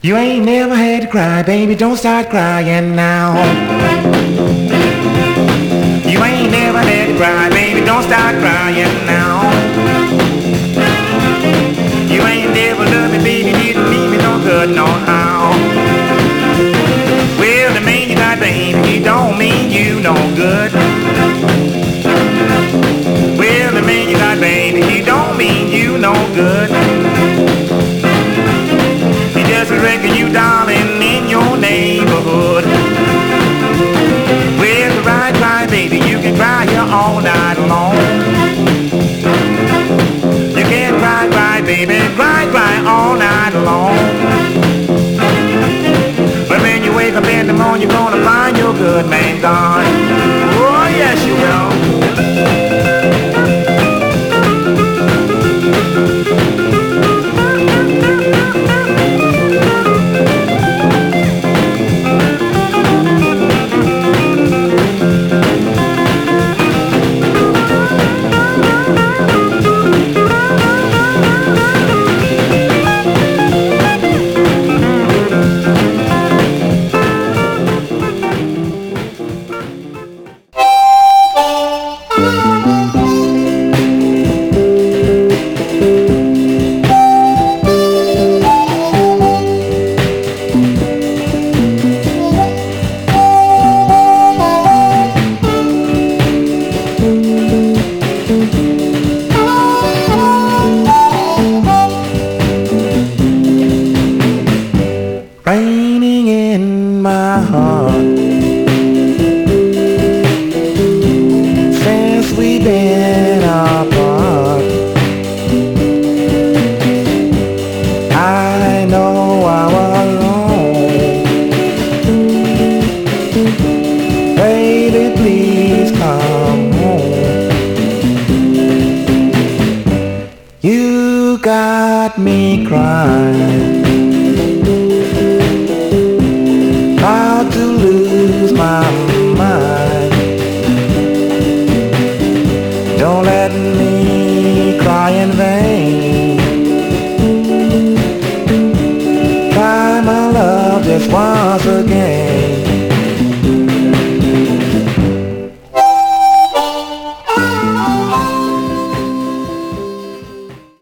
You ain't never had to cry, baby, don't start crying now. You ain't never had to cry, baby, don't start crying now. You ain't never loved me, baby, didn't mean me no good, no how. Well, the man you got, baby, he don't mean you no good. Well, the man you got, baby, he don't mean you no good. He just reckon you, darling, in your neighborhood. Well, cry, baby, you can cry here all night long. You can cry, baby, cry all night long. But when you wake up in the morning, you're gonna find your good man gone. Oh, yes, you will. Raining in my heart since we've been apart. I know I was wrong. Baby, please come home. You got me crying, about to lose my mind. Don't let me cry in vain. Try my love just once again.